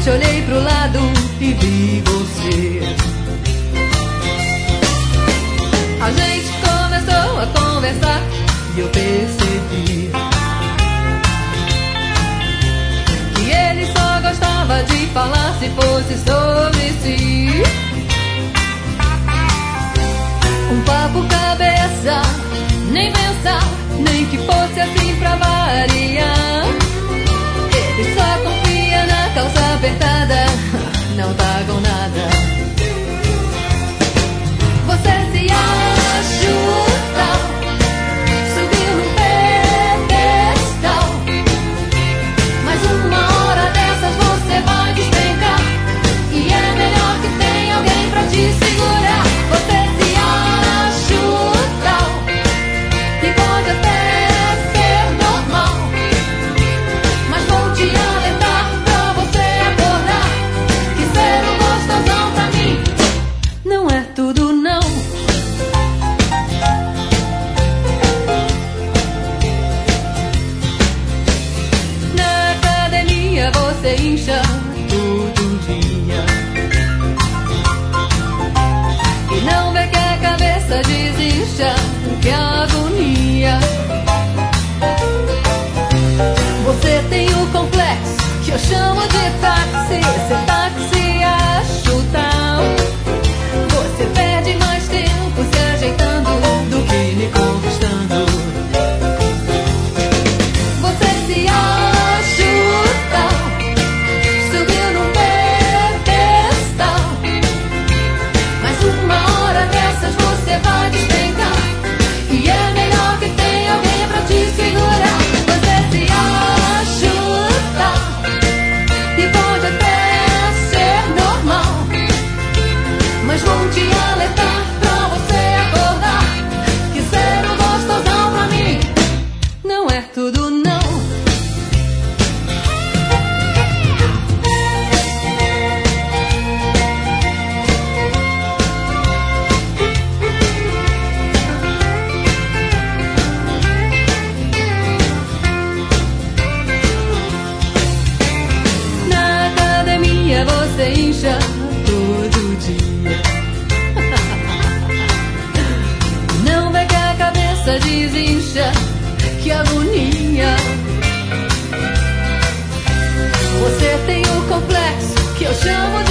repente olhei pro lado e vi você. A gente começou a conversar e eu percebi que ele só gostava de falar se fosse sobre si. Um papo cabeça, nem pensar, nem que fosse assim pra variar. Ele só confia na calça apertada, não tá com nada. Você se acha tal, subiu num pedestal, mas uma hora dessas você vai despencar. E é melhor que tenha alguém pra te segurar. Você se acha tal, e pode até ser normal, mas vou te alertar pra você acordar, que ser um gostosão pra mim não é tudo não. Na academia você incha todo dia e não vê que a cabeça desincha, que agonia. Você tem o complexo que eu chamo de táxi. Ser táxi acho tal. Você perde mais tempo se ajeitando do que me conquistando. Você se acha tal, subiu num pedestal, mas uma hora dessas você vai despencar. E é melhor que tenha alguém pra te segurar. Você se acha tal, e pode até ser normal, mas vou te alertar pra você acordar, que ser um gostosão pra mim não é tudo não. Na academia você incha todo dia, não vê que a cabeça desincha, que agonia. Você tem o complexo que eu chamo de